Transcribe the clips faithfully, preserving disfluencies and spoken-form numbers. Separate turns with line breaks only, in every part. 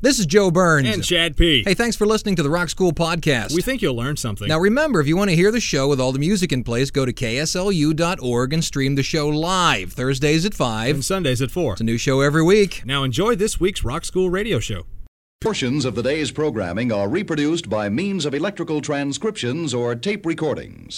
This is Joe Burns.
And Chad P.
Hey, thanks for listening to the Rock School Podcast.
We think you'll learn something.
Now remember, if you want to hear the show with all the music in place, go to K S L U dot org and stream the show live, Thursdays at five.
And Sundays at four.
It's a new show every week.
Now enjoy this week's Rock School radio show.
Portions of the day's programming are reproduced by means of electrical transcriptions or tape recordings.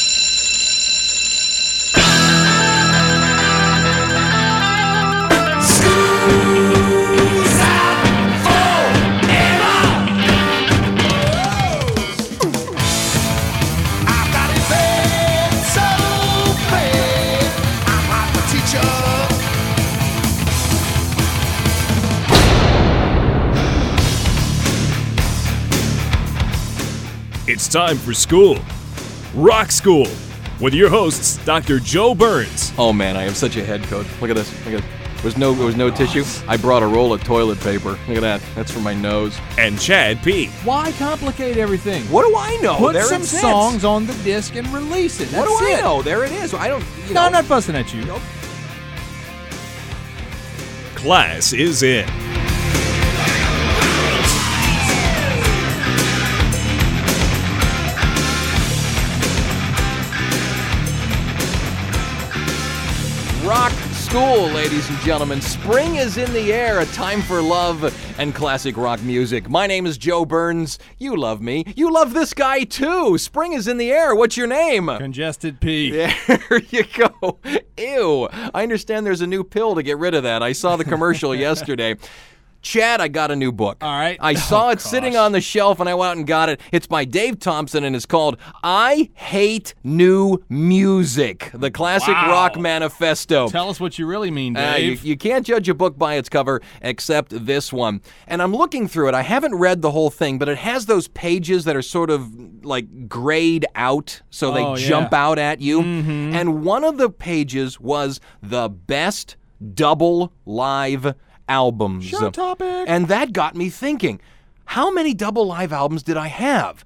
It's time for school. Rock School with your hosts, Doctor Joe Burns.
Oh man, I am such a head coach. Look at this. Look at this. There was no, there was no tissue. I brought a roll of toilet paper. Look at that. That's for my nose.
And Chad P.
Why complicate everything?
What do I know?
Put
there
some
it sits.
songs on the disc and release it. That's
What do
it.
I know? There it is. I don't. You
No,
know.
I'm not fussing at you.
Nope.
Class is in.
Rock School, ladies and gentlemen. Spring is in the air, a time for love and classic rock music. My name is Joe Burns. You love me. You love this guy, too. Spring is in the air. What's your name?
Congested P.
There you go. Ew. I understand there's a new pill to get rid of that. I saw the commercial yesterday. Chad, I got a new book.
All right.
I saw
Oh,
it
gosh.
sitting on the shelf, and I went out and got it. It's by Dave Thompson, and it's called I Hate New Music, the Classic
Wow.
Rock Manifesto.
Tell us what you really mean,
Uh, you,
Dave.
you can't judge a book by its cover except this one. And I'm looking through it. I haven't read the whole thing, but it has those pages that are sort of like grayed out, so they
Oh, yeah.
jump out at you.
Mm-hmm.
And one of the pages was the best double live albums.
Show topic.
And that got me thinking, how many double live albums did I have?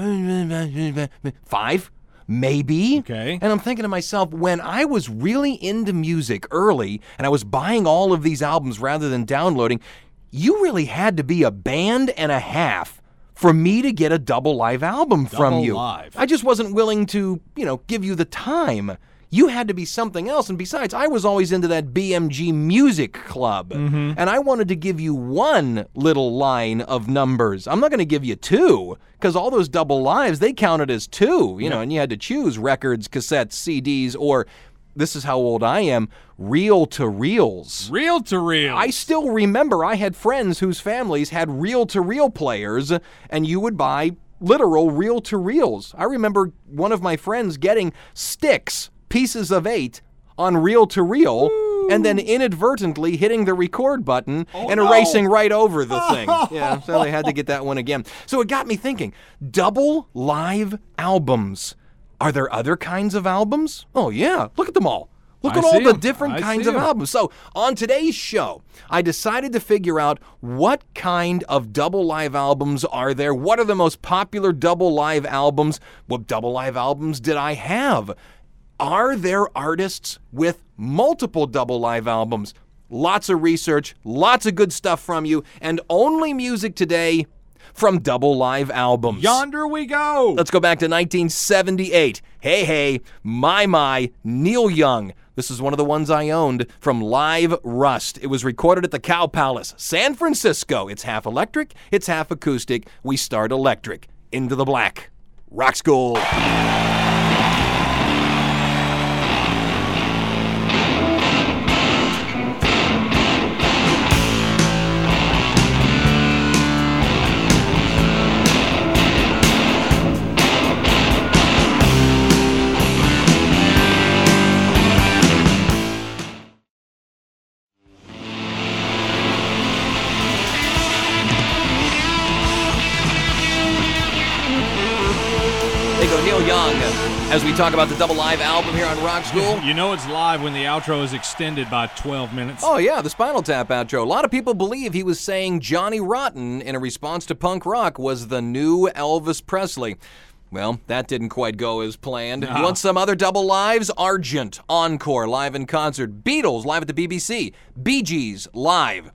Five? Maybe.
Okay.
And I'm thinking to myself, when I was really into music early and I was buying all of these albums rather than downloading, you really had to be a band and a half for me to get a double live album from
Double
you.
live.
I just wasn't willing to, you know, give you the time. You had to be something else. And besides, I was always into that B M G Music Club.
Mm-hmm.
And I wanted to give you one little line of numbers. I'm not going to give you two, because all those double lives, they counted as two, you know, and you had to choose records, cassettes, C Ds, or, this is how old I am, reel-to-reels.
Reel to reel.
I still remember I had friends whose families had reel-to-reel players, and you would buy literal reel-to-reels. I remember one of my friends getting sticks, pieces of eight, on reel-to-reel, and then inadvertently hitting the record button and
no.
erasing right over the thing. Yeah, so they had to get that one again. So it got me thinking, double live albums. Are there other kinds of albums? Oh yeah, look at them all. Look
I
at all
see
the
'em.
different
I
kinds
see
of
'em.
albums. So on today's show, I decided to figure out what kind of double live albums are there. What are the most popular double live albums? What double live albums did I have? Are there artists with multiple double live albums? Lots of research, lots of good stuff from you, and only music today from double live albums.
Yonder we go.
Let's go back to nineteen seventy-eight. Hey, hey, my, my, Neil Young. This is one of the ones I owned from Live Rust. It was recorded at the Cow Palace, San Francisco. It's half electric, it's half acoustic. We start electric. Into the Black. Rock School. There you go, Neil Young, as we talk about the double live album here on Rock School.
You know it's live when the outro is extended by twelve minutes.
Oh, yeah, the Spinal Tap outro. A lot of people believe he was saying Johnny Rotten in a response to punk rock was the new Elvis Presley. Well, that didn't quite go as planned.
No.
You want some other double lives? Argent, Encore, live in concert. Beatles, live at the B B C. Bee Gees, live.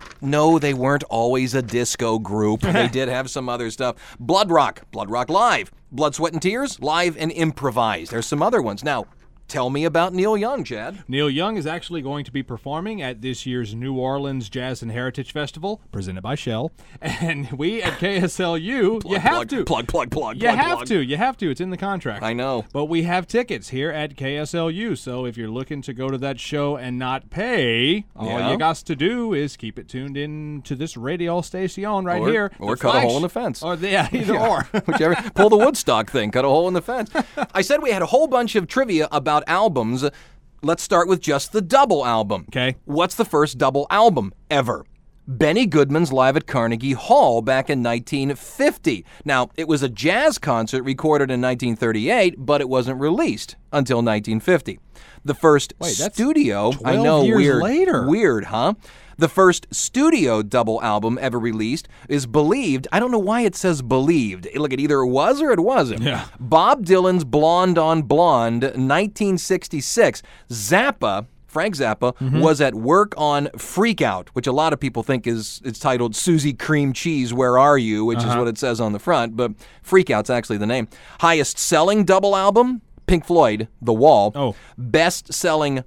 No, they weren't always a disco group. They did have some other stuff. Blood Rock, Blood Rock Live. Blood, Sweat, and Tears, live and improvised. There's some other ones. Now, tell me about Neil Young, Chad.
Neil Young is actually going to be performing at this year's New Orleans Jazz and Heritage Festival, presented by Shell. And we at K S L U,
Plug,
you have
plug,
to.
Plug, plug, plug,
You
plug,
have
plug.
to. You have to. It's in the contract.
I know.
But we have tickets here at K S L U. So if you're looking to go to that show and not pay, all
Yeah.
you got to do is keep it tuned in to this radio station right
Or-
here.
or
The
cut a hole
flash-
in the fence.
Or the, yeah, either or.
Whichever. Pull the Woodstock thing, cut a hole in the fence. I said we had a whole bunch of trivia about albums. Let's start with just the double album.
Okay.
What's the first double album ever? Benny Goodman's Live at Carnegie Hall back in nineteen fifty. Now, it was a jazz concert recorded in nineteen thirty-eight, but it wasn't released until nineteen fifty. The first
Wait, that's
studio, I
twelve
know,
years
weird,
later.
weird, huh? The first studio double album ever released is Believed. I don't know why it says Believed. Look, it either was or it wasn't.
Yeah.
Bob Dylan's Blonde on Blonde, nineteen sixty-six. Zappa, Frank Zappa,
Mm-hmm.
was at work on Freak Out, which a lot of people think is it's titled Susie Cream Cheese, Where Are You, which
Uh-huh.
is what it says on the front, but Freak Out's actually the name. Highest selling double album, Pink Floyd, The Wall.
Oh.
Best selling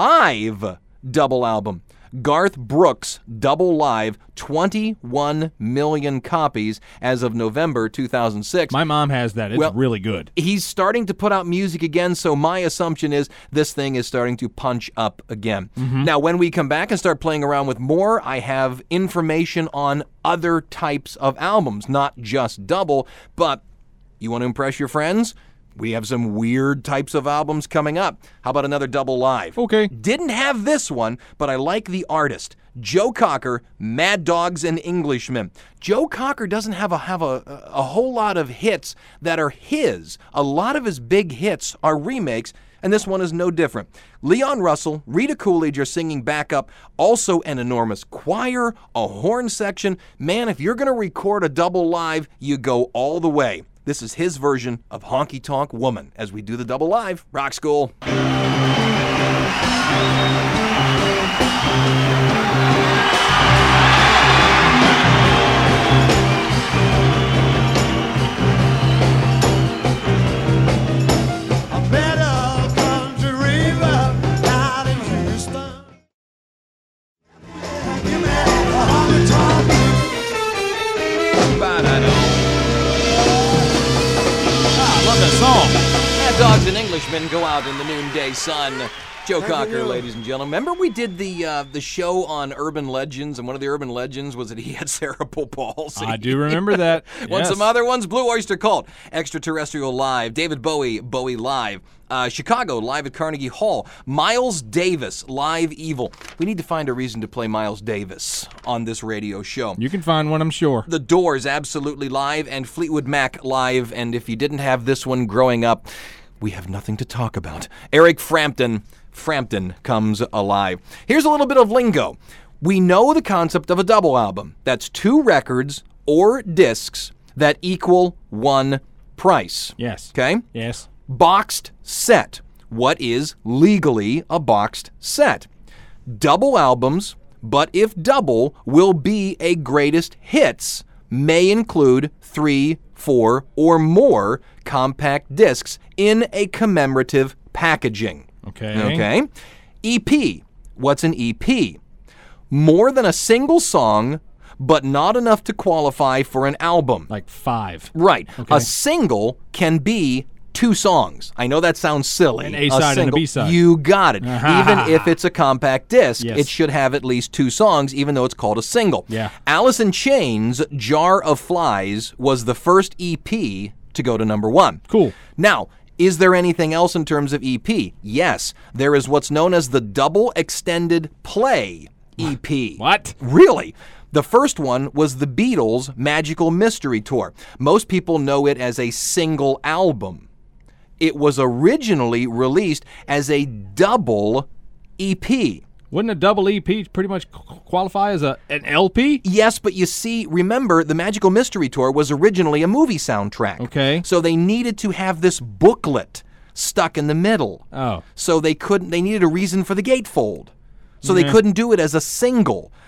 live double album, Garth Brooks Double Live, twenty-one million copies as of November two thousand six.
My mom has that. It's
Well-
really good.
He's starting to put out music again, so my assumption is this thing is starting to punch up again. Now, when we come back and start playing around with more, I have information on other types of albums, not just double, but you want to impress your friends? We have some weird types of albums coming up. How about another double live?
Okay.
Didn't have this one, but I like the artist. Joe Cocker, Mad Dogs and Englishmen. Joe Cocker doesn't have a have a, a whole lot of hits that are his. A lot of his big hits are remakes, and this one is no different. Leon Russell, Rita Coolidge are singing backup, also an enormous choir, a horn section. Man, if you're going to record a double live, you go all the way. This is his version of Honky Tonk Woman as we do the double live. Rock School. Mad Dogs and Englishmen go out in the noonday sun. Joe Cocker, ladies and gentlemen. Remember we did the uh, the show on urban legends, and one of the urban legends was that he had cerebral palsy.
I do remember that.
Want
Yes.
some other ones? Blue Oyster Cult, Extraterrestrial Live, David Bowie, Bowie Live, uh, Chicago, live at Carnegie Hall, Miles Davis, Live Evil. We need to find a reason to play Miles Davis on this radio show.
You can find one, I'm sure.
The Doors, absolutely live, and Fleetwood Mac live, and if you didn't have this one growing up, we have nothing to talk about. Eric Frampton, Frampton comes alive. Here's a little bit of lingo. We know the concept of a double album. That's two records or discs that equal one price.
Yes.
Okay?
Yes.
Boxed set. What is legally a boxed set? Double albums, but if double will be a greatest hits, may include three, four, or more compact discs in a commemorative packaging.
Okay.
Okay? E P. What's an E P? More than a single song, but not enough to qualify for an album.
Like five.
Right.
Okay.
A single can be two songs. I know that sounds silly.
An A-side and a
single-
B-side.
You got it. Even if it's a compact disc,
Yes.
it should have at least two songs, even though it's called a single.
Yeah.
Alice in Chains' Jar of Flies was the first E P to go to number one.
Cool.
Now, is there anything else in terms of E P? Yes. There is what's known as the Double Extended Play E P.
What?
Really? The first one was the Beatles' Magical Mystery Tour. Most people know it as a single album. It was originally released as a double E P.
Wouldn't a double E P pretty much qu- qualify as a an L P?
Yes, but you see, remember, the Magical Mystery Tour was originally a movie soundtrack.
Okay.
So they needed to have this booklet stuck in the middle.
Oh.
So they couldn't, they needed a reason for the gatefold. So they
Yeah.
couldn't do it as a single.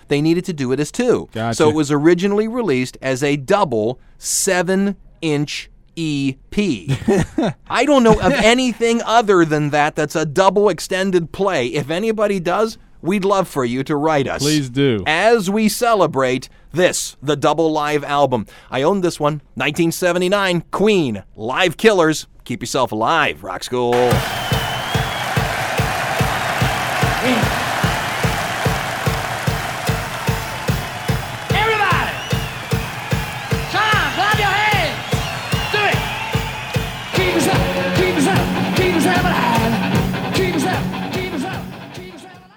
they needed to do it as two.
Gotcha.
So it was originally released as a double seven-inch E P. I don't know of anything other than that that's a double extended play. If anybody does, we'd love for you to write us.
Please do.
As we celebrate this, the double live album. I owned this one, nineteen seventy-nine, Queen, Live Killers. Keep yourself alive, Rock School.
Everybody, come on, clap your hands. Do it. Keep us up, keep us up, keep us up alive. Keep us up, keep us up, keep us up alive.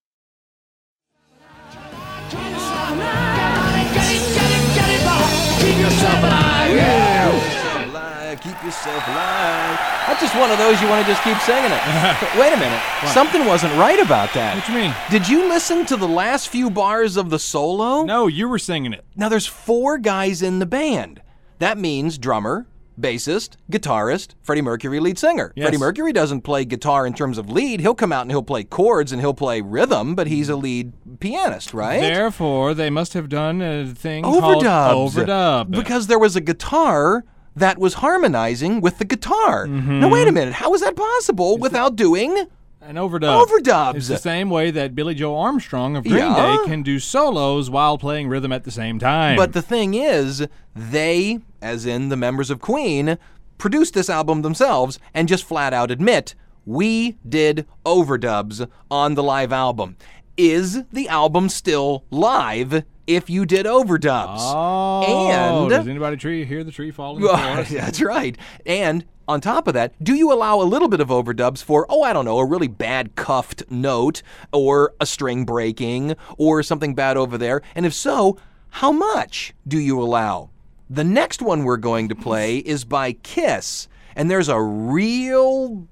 Keep yourself alive. Come on and get it, get it, get it, boy. Keep yourself alive. Yeah.
Alive, keep yourself alive. That's just one of those you want to just keep singing it. Wait a minute. Something wasn't right about that.
What you mean?
Did you listen to the last few bars of the solo?
No, you were singing it.
Now, there's four guys in the band. That means drummer, bassist, guitarist, Freddie Mercury lead singer.
Yes.
Freddie Mercury doesn't play guitar in terms of lead. He'll come out and he'll play chords and he'll play rhythm, but he's a lead pianist, right?
Therefore, they must have done a thing
Overdubs.
called overdub.
Because there was a guitar that was harmonizing with the guitar.
Mm-hmm.
Now, wait a minute. How is that possible without doing...
An overdub.
Overdubs.
It's the same way that Billy Joe Armstrong of Green
Yeah.
Day can do solos while playing rhythm at the same time.
But the thing is, they, as in the members of Queen, produced this album themselves and just flat out admit, we did overdubs on the live album. Is the album still live if you did overdubs?
Oh,
and
does anybody tree hear the tree fall in the forest?
That's right. And on top of that, do you allow a little bit of overdubs for, oh, I don't know, a really bad cuffed note or a string breaking or something bad over there? And if so, how much do you allow? The next one we're going to play is by Kiss. And there's a real...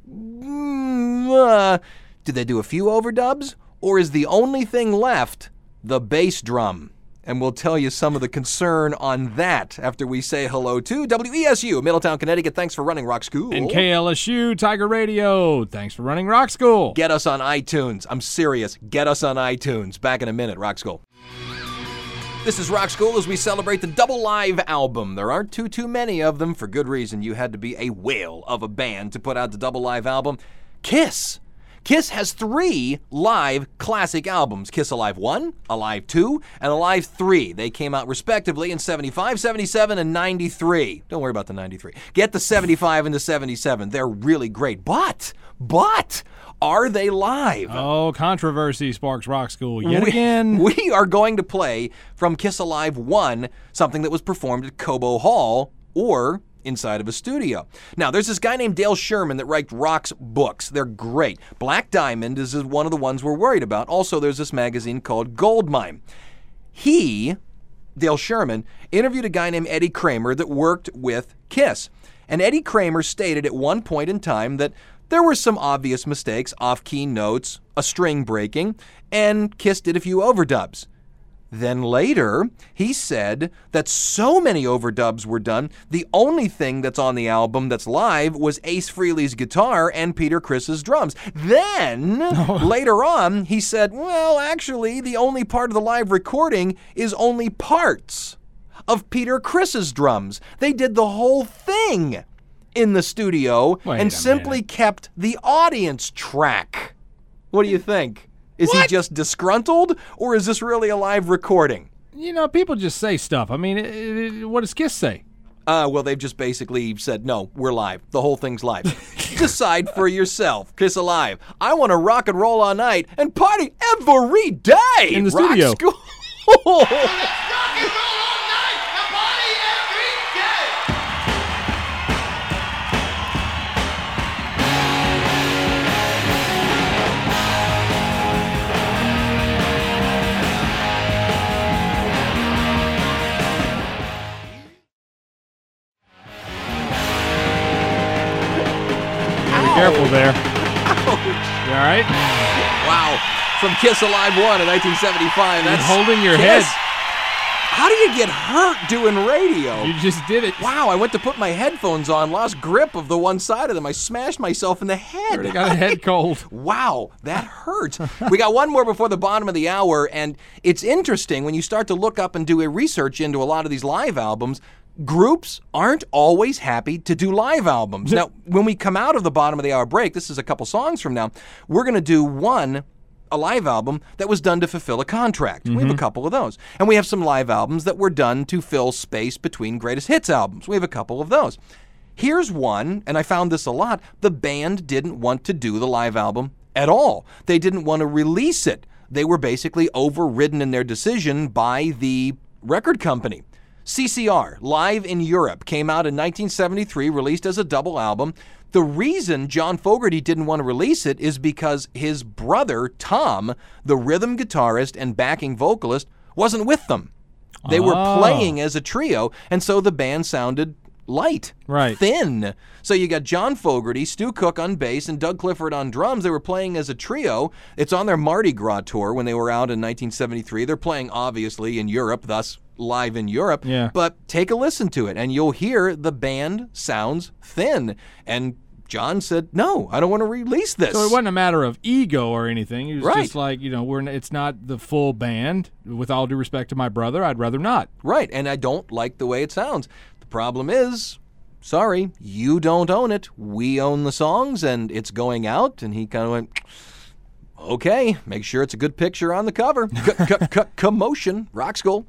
Mm, uh, did they do a few overdubs? Or is the only thing left the bass drum? And we'll tell you some of the concern on that after we say hello to W E S U, Middletown, Connecticut. Thanks for running Rock School.
And K L S U, Tiger Radio. Thanks for running Rock School.
Get us on iTunes. I'm serious. Get us on iTunes. Back in a minute, Rock School. This is Rock School as we celebrate the double live album. There aren't too, too many of them. For good reason. You had to be a whale of a band to put out the double live album. Kiss. Kiss has three live classic albums, Kiss Alive one, Alive two, and Alive three. They came out respectively in seventy-five, seventy-seven, and ninety-three. Don't worry about the ninety-three. Get the seventy-five and the seventy-seven. They're really great. But, but, are they live?
Oh, controversy sparks Rock School yet
we,
again.
We are going to play from Kiss Alive one, something that was performed at Cobo Hall, or inside of a studio. Now, there's this guy named Dale Sherman that writes Rock's books. They're great. Black Diamond is one of the ones we're worried about. Also, there's this magazine called Goldmine. He, Dale Sherman, interviewed a guy named Eddie Kramer that worked with Kiss. And Eddie Kramer stated at one point in time that there were some obvious mistakes, off-key notes, a string breaking, and Kiss did a few overdubs. Then later, he said that so many overdubs were done, the only thing that's on the album that's live was Ace Frehley's guitar and Peter Criss's drums. Then, later on, he said, well, actually, the only part of the live recording is only parts of Peter Criss's drums. They did the whole thing in the studio
Wait
and
a
simply
minute.
kept the audience track. What do you think? Is he
What?
just disgruntled, or is this really a live recording?
You know, people just say stuff. I mean, it, it, what does Kiss say?
Uh, well, they've just basically said, no, we're live. The whole thing's live. Decide for yourself. Kiss Alive. I want to rock and roll all night and party every day.
In the
Rock
studio.
School.
Rock and roll all night and party every day.
Careful there. You all right?
Wow. From Kiss Alive one in nineteen seventy-five.
You're
That's
holding your
Kiss.
head.
How do you get hurt doing radio?
You just did it.
Wow, I went to put my headphones on, lost grip of the one side of them. I smashed myself in the head.
Already got a head cold.
Wow, that hurt. We got one more before the bottom of the hour, and it's interesting when you start to look up and do a research into a lot of these live albums. Groups aren't always happy to do live albums. Now, when we come out of the bottom of the hour break, this is a couple songs from now, we're going to do one, a live album that was done to fulfill a contract. Mm-hmm. We have a couple of those. And we have some live albums that were done to fill space between greatest hits albums. We have a couple of those. Here's one, and I found this a lot. The band didn't want to do the live album at all. They didn't want to release it. They were basically overridden in their decision by the record company. C C R, Live in Europe, came out in nineteen seventy-three, released as a double album. The reason John Fogerty didn't want to release it is because his brother, Tom, the rhythm guitarist and backing vocalist, wasn't with them. They
Oh.
were playing as a trio, and so the band sounded light,
Right.
thin. So you got John Fogerty, Stu Cook on bass, and Doug Clifford on drums. They were playing as a trio. It's on their Mardi Gras tour when they were out in nineteen seventy-three. They're playing, obviously, in Europe, thus Live in Europe.
Yeah.
But take a listen to it, and you'll hear the band sounds thin. And John said, no, I don't want to release this.
So it wasn't a matter of ego or anything. It was
Right.
just like, you know, we're it's not the full band. With all due respect to my brother, I'd rather not.
Right, and I don't like the way it sounds. The problem is, sorry, you don't own it. We own the songs, and it's going out. And he kind of went, okay, make sure it's a good picture on the cover. C- c- c- commotion, Rock School.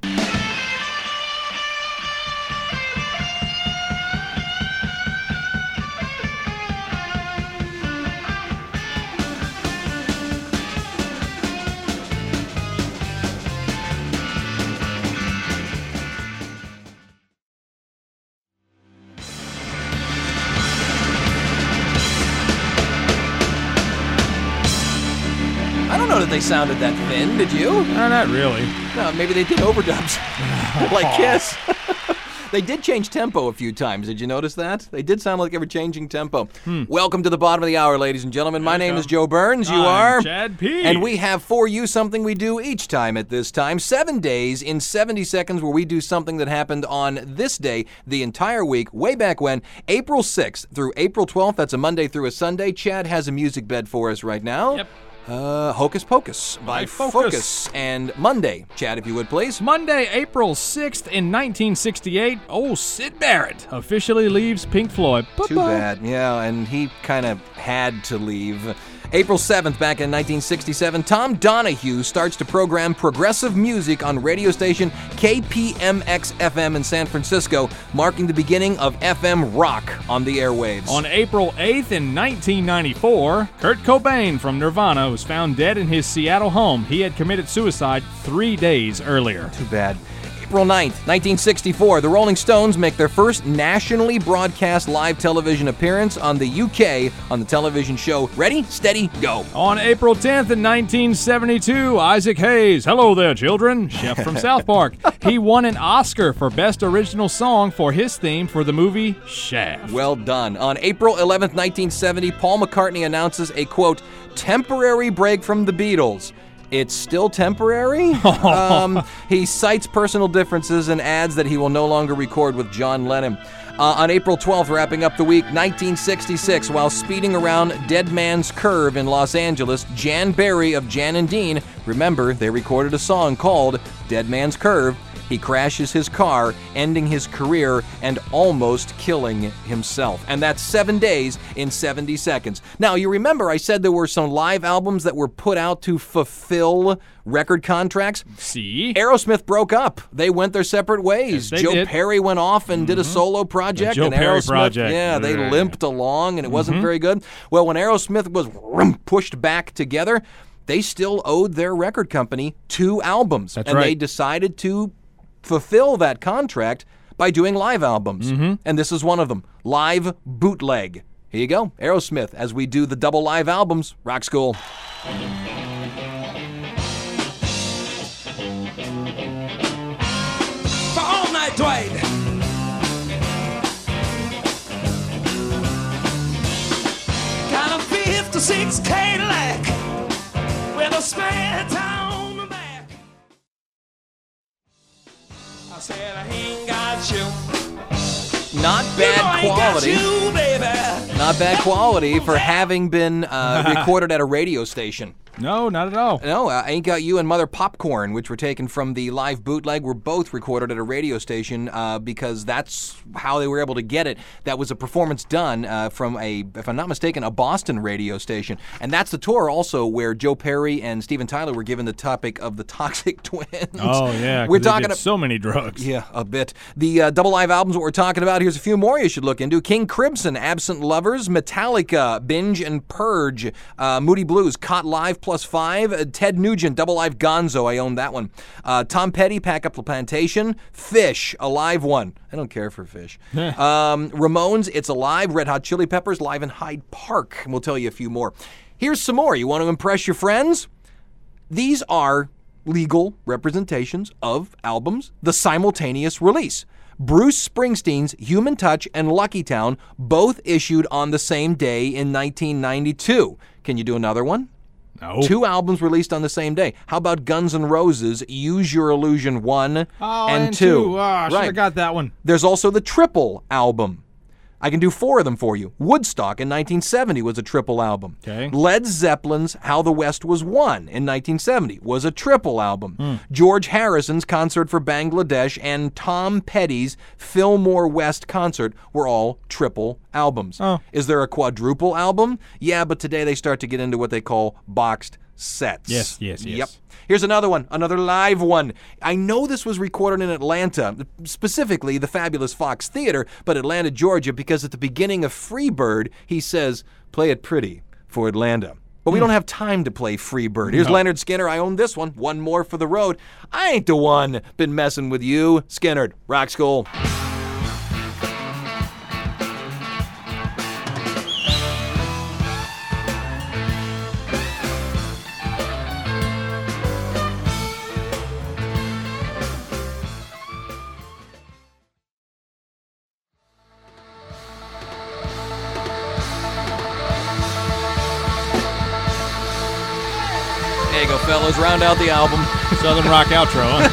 I don't know that they sounded that thin, did you?
No, not really.
No, maybe they did overdubs. Like Kiss. They did change tempo a few times. Did you notice that? They did sound like they were changing tempo.
Hmm.
Welcome to the bottom of the hour, ladies and gentlemen. My name is Joe Burns. You
I'm
are?
Chad P.
And we have for you something we do each time at this time. Seven days in seventy seconds where we do something that happened on this day the entire week, way back when, April sixth through April twelfth. That's a Monday through a Sunday. Chad has a music bed for us right now.
Yep.
Uh, Hocus Pocus by
By Focus.
And Monday, Chad, if you would, please.
Monday, April sixth in nineteen sixty-eight, old Syd Barrett officially leaves Pink Floyd.
Too
Bye-bye.
bad. Yeah, and he kind of had to leave. April seventh, back in nineteen sixty-seven, Tom Donahue starts to program progressive music on radio station K P M X F M in San Francisco, marking the beginning of F M rock on the airwaves.
On April eighth in nineteen ninety-four, Kurt Cobain from Nirvana was found dead in his Seattle home. He had committed suicide three days earlier.
Too bad. April ninth, nineteen sixty-four, the Rolling Stones make their first nationally broadcast live television appearance on the U K on the television show Ready, Steady, Go.
On April tenth in nineteen seventy-two, Isaac Hayes, hello there children, chef from South Park. He won an Oscar for Best Original Song for his theme for the movie Shaft.
Well done. On April eleventh, nineteen seventy, Paul McCartney announces a, quote, temporary break from the Beatles. It's still temporary? um, he cites personal differences and adds that he will no longer record with John Lennon. Uh, on April twelfth, wrapping up the week, nineteen sixty-six, while speeding around Dead Man's Curve in Los Angeles, Jan Berry of Jan and Dean, remember, they recorded a song called Dead Man's Curve. He crashes his car, ending his career and almost killing himself. And that's seven days in seventy seconds. Now, you remember I said there were some live albums that were put out to fulfill record contracts?
See?
Aerosmith broke up. They went their separate ways.
Yes, they
Joe
did.
Perry went off and did a solo project.
The Joe
and
Perry
Aerosmith,
project.
Yeah, they
Yeah.
limped along and it wasn't very good. Well, when Aerosmith was pushed back together, they still owed their record company two albums.
That's
and they
right.
decided to fulfill that contract by doing live albums.
Mm-hmm.
And this is one of them, Live Bootleg. Here you go, Aerosmith, as we do the double live albums. Rock School.
For all night, Dwight. Got a fifty-six Cadillac with a spare tire on the back. ain't got you.
Not bad quality. Not bad quality for having been uh, recorded at a radio station.
No, not at all.
No, uh, Ain't Got You and Mother Popcorn, which were taken from the live bootleg, were both recorded at a radio station uh, because that's how they were able to get it. That was a performance done uh, from a, if I'm not mistaken, a Boston radio station. And that's the tour also where Joe Perry and Steven Tyler were given the topic of the Toxic Twins.
Oh, yeah.
We're
They
talking
did so many drugs.
Yeah, a bit. The uh, double live albums, what we're talking about, here's a few more you should look into. King Crimson, Absent Lovers, Metallica, Binge and Purge, uh, Moody Blues, Caught Live plus five, uh, Ted Nugent, double live Gonzo, I own that one. Uh, Tom Petty, Pack Up the Plantation, Fish, a live one. I don't care for Fish. um, Ramones, It's Alive, Red Hot Chili Peppers, live in Hyde Park. And we'll tell you a few more. Here's some more. You want to impress your friends? These are legal representations of albums, the simultaneous release. Bruce Springsteen's Human Touch and Lucky Town both issued on the same day in nineteen ninety-two. Can you do another one?
No.
Two albums released on the same day. How about Guns N' Roses' Use Your Illusion one
Oh,
and,
and
two?
two. Oh, I should have
Right.
got that one.
There's also the Triple album. I can do four of them for you. Woodstock in nineteen seventy was a triple album.
Okay.
Led Zeppelin's How the West Was Won in nineteen seventy was a triple album.
Hmm.
George Harrison's Concert for Bangladesh and Tom Petty's Fillmore West Concert were all triple albums.
Oh.
Is there a quadruple album? Yeah, but today they start to get into what they call boxed sets.
Yes, yes, yes.
Yep. Here's another one, another live one. I know this was recorded in Atlanta, specifically the fabulous Fox Theater, but Atlanta, Georgia, because at the beginning of Freebird, he says, play it pretty for Atlanta. But we don't have time to play Freebird. Here's
No.
Leonard Skinner. I own this one. One more for the road. I ain't the one been messing with you. Skinner, Rock School. There you go, fellas. Round out the album.
Southern rock outro, huh?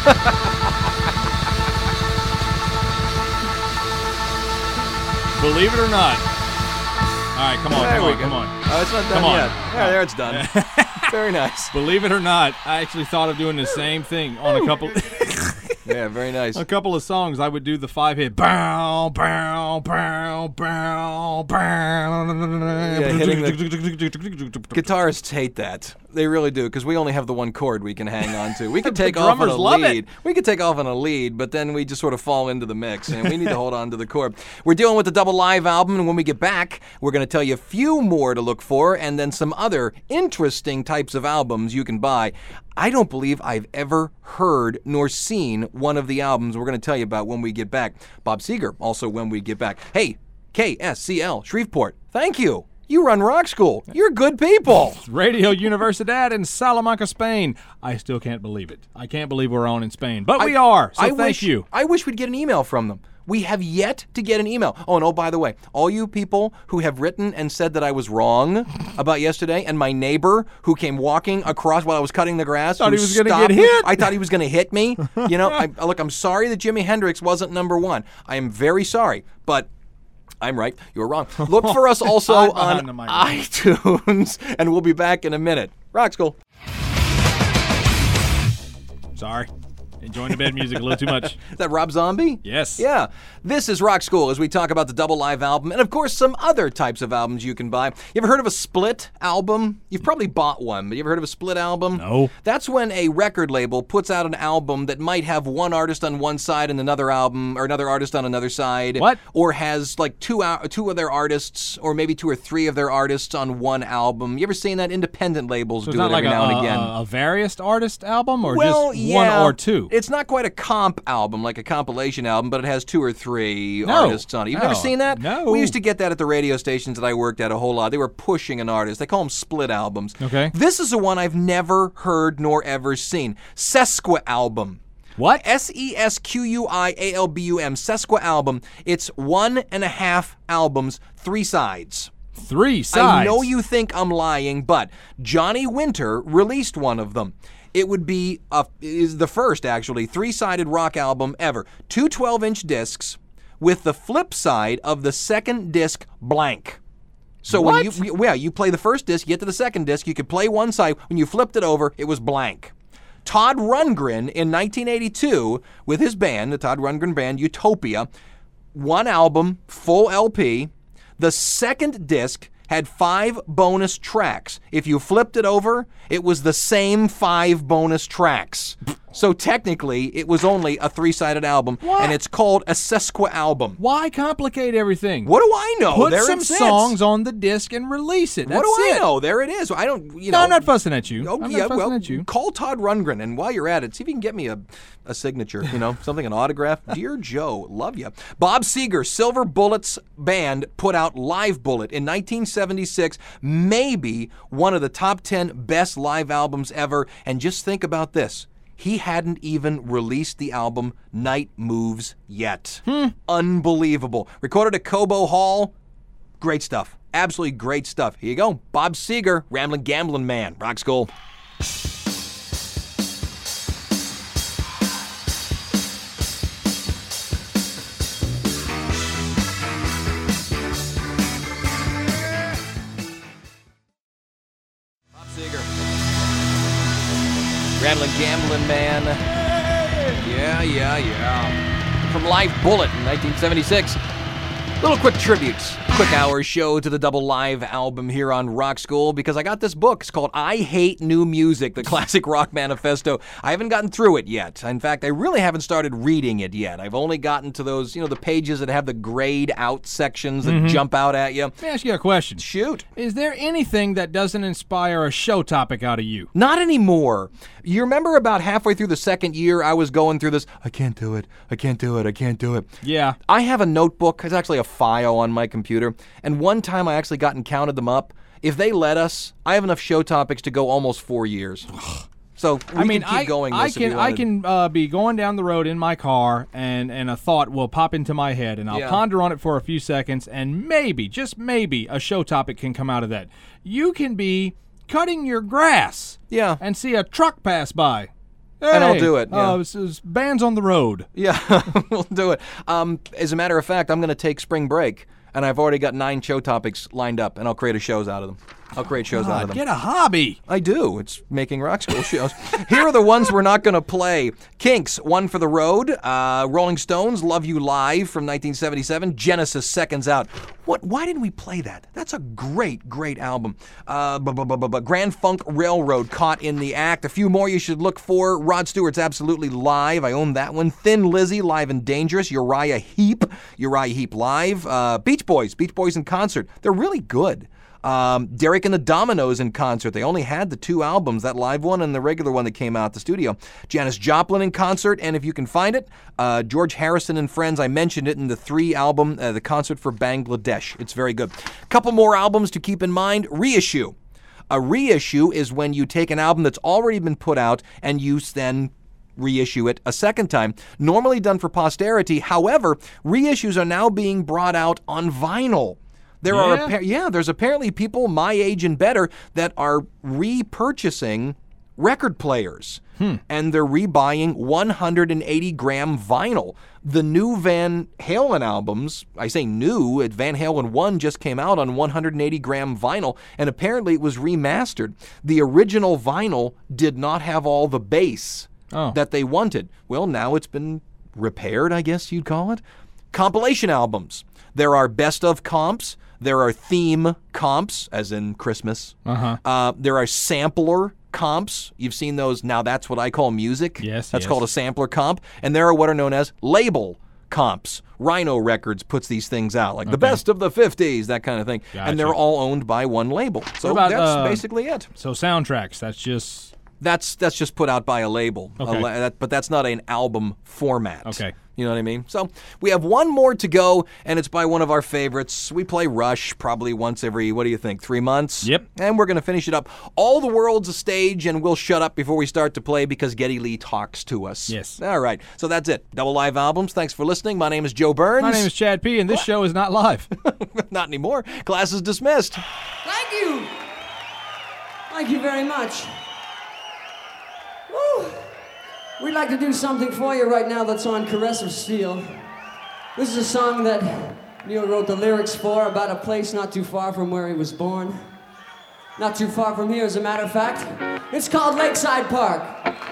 Believe it or not. All right, come on,
There
come
we
on,
go.
come on.
Oh, it's not done
Come on.
yet. Yeah, there it's done. Very nice.
Believe it or not, I actually thought of doing the same thing on a couple
Yeah, very nice.
a couple of songs. I would do the five hit bow bow bow bow bow.
hitting Guitarists hate that. They really do, because we only have the one chord we can hang on to. We could take off on a
drummers love it.
lead. We could take off on a lead, but then we just sort of fall into the mix, and we need to hold on to the chord. We're dealing with the double live album, and when we get back, we're going to tell you a few more to look for, and then some other interesting types of albums you can buy. I don't believe I've ever heard nor seen one of the albums we're going to tell you about when we get back. Bob Seger, also when we get back. Hey, K S C L, Shreveport, thank you. You run Rock School. You're good people.
Radio Universidad in Salamanca, Spain. I still can't believe it. I can't believe we're on in Spain, but we
I-
are. So
I
thank
wish,
you.
I wish we'd get an email from them. We have yet to get an email. Oh, and oh, by the way, all you people who have written and said that I was wrong about yesterday, and my neighbor who came walking across while I was cutting the grass,
Thought
who
he was gonna
stopped
get
me-
hit.
I thought he was going to hit me. You know, I, look, I'm sorry that Jimi Hendrix wasn't number one. I am very sorry, but I'm right. You were wrong. Look for us also
Hide
on
behind the microphone.
iTunes, and we'll be back in a minute. Rock School.
Sorry. Enjoying the bed music a little too much.
Is that Rob Zombie?
Yes.
Yeah. This is Rock School as we talk about the double live album and, of course, some other types of albums you can buy. You ever heard of a split album? You've probably bought one, but you ever heard of a split album?
No.
That's when a record label puts out an album that might have one artist on one side and another album, or another artist on another side.
What?
Or has like two ou- two of their artists, or maybe two or three of their artists on one album. You ever seen that? Independent labels
So
do
it's
it
not
every
like a,
now and
a,
again.
a, a various artist album or
Well,
just
yeah,
one or two?
It's not quite a comp album, like a compilation album, but it has two or three
No.
artists on it. You've never
No.
seen that?
No.
We used to get that at the radio stations that I worked at a whole lot. They were pushing an artist. They call them split albums.
Okay.
This is the one I've never heard nor ever seen. Sesqua album.
What?
S E S Q U I A L B U M. Sesqua album. It's one and a half albums, three sides.
Three sides.
I know you think I'm lying, but Johnny Winter released one of them. it would be a, is the first, actually, three-sided rock album ever. Two twelve-inch discs with the flip side of the second disc blank. So
What?
when you, yeah, you play the first disc, you get to the second disc, you could play one side. When you flipped it over, it was blank. Todd Rundgren in nineteen eighty-two, with his band, the Todd Rundgren Band, Utopia, one album, full L P. The second disc had five bonus tracks. If you flipped it over, it was the same five bonus tracks. So technically, it was only a three-sided album,
What?
and it's called a sesqui-album.
Why complicate everything?
What do I know?
Put
there
some
it sits.
songs on the disc and release it. That's
What do I
it.
know? There it is. I don't, you know.
No, I'm not fussing at you.
Oh,
I'm
yeah,
not fussing
well,
at you.
call Todd Rundgren, and while you're at it, see if you can get me a, a signature, you know, something, an autograph. Dear Joe, love you. Bob Seger, Silver Bullets Band, put out Live Bullet in nineteen seventy-six, maybe one of the top ten best live albums ever. And just think about this. He hadn't even released the album Night Moves yet.
Hmm.
Unbelievable. Recorded at Cobo Hall. Great stuff. Absolutely great stuff. Here you go. Bob Seger, Ramblin' Gamblin' Man. Rock School. Bob Seger. Ramblin' Gamblin' Man. Yeah, yeah, yeah. From Live Bullet in nineteen seventy-six. Little quick tributes. Quick hour show to the double live album here on Rock School because I got this book. It's called I Hate New Music, the Classic Rock Manifesto. I haven't gotten through it yet. In fact, I really haven't started reading it yet. I've only gotten to those, you know, the pages that have the grayed out sections that jump out at you.
Let me ask you a question.
Shoot.
Is there anything that doesn't inspire a show topic out of you?
Not anymore. You remember about halfway through the second year, I was going through this, I can't do it, I can't do it, I can't do it.
Yeah.
I have a notebook. It's actually a file on my computer. And one time I actually got and counted them up. If they let us, I have enough show topics to go almost four years. So we
I mean,
can keep
I,
going
I
this if
can
you
I
wanted.
can uh, be going down the road in my car, and, and a thought will pop into my head, and I'll
Yeah.
ponder on it for a few seconds, and maybe, just maybe, a show topic can come out of that. You can be cutting your grass,
Yeah.
and see a truck pass by.
And I'll
Hey,
do it, yeah.
Uh, this is bands on the road.
Yeah, we'll do it. Um, as a matter of fact, I'm going to take spring break, and I've already got nine show topics lined up, and I'll create a shows out of them. I'll create shows out
God,
of them.
get a hobby.
I do. It's making Rock School shows. Here are the ones we're not going to play. Kinks, One for the Road. Uh, Rolling Stones, Love You Live from nineteen seventy-seven. Genesis, Seconds Out. What? Why didn't we play that? That's a great, great album. Uh, bu- bu- bu- bu- bu- Grand Funk Railroad, Caught in the Act. A few more you should look for. Rod Stewart's Absolutely Live. I own that one. Thin Lizzy, Live and Dangerous. Uriah Heep. Uriah Heep Live. Uh, Beach Boys. Beach Boys in concert. They're really good. Um, Derek and the Dominoes in concert. They only had the two albums, that live one and the regular one that came out at the studio. Janis Joplin in concert, and if you can find it, uh, George Harrison and Friends. I mentioned it in the three album, uh, the concert for Bangladesh. It's very good. Couple more albums to keep in mind. Reissue. A reissue is when you take an album that's already been put out and you then reissue it a second time, normally done for posterity. However, reissues are now being brought out on vinyl. There are
Yeah?
appa- yeah, there's apparently people my age and better that are repurchasing record players. And they're rebuying one hundred eighty gram vinyl. The new Van Halen albums, I say new, Van Halen one just came out on one hundred eighty gram vinyl, and apparently it was remastered. The original vinyl did not have all the bass
Oh.
that they wanted. Well, now it's been repaired, I guess you'd call it. Compilation albums. There are best of comps. There are theme comps, as in Christmas.
Uh-huh.
Uh, there are sampler comps. You've seen those. Now that's what I call music.
Yes,
That's
yes.
called a sampler comp. And there are what are known as label comps. Rhino Records puts these things out, like the best of the fifties, that kind of thing.
Gotcha.
And they're all owned by one label. So
about,
that's
uh,
basically it.
So soundtracks, that's just...
That's that's just put out by a label, A
Okay.
la- that- but that's not an album format.
Okay.
You know what I mean? So we have one more to go, and it's by one of our favorites. We play Rush probably once every, what do you think, three months?
Yep.
And we're going to finish it up. All the World's a Stage, and we'll shut up before we start to play because Geddy Lee talks to us.
Yes.
All right. So that's it. Double live albums. Thanks for listening. My name is Joe Burns.
My name is Chad P., and this show is not live.
Not anymore. Class is dismissed.
Thank you. Thank you very much. We'd like to do something for you right now that's on Caress of Steel. This is a song that Neil wrote the lyrics for, about a place not too far from where he was born. Not too far from here, as a matter of fact. It's called Lakeside Park.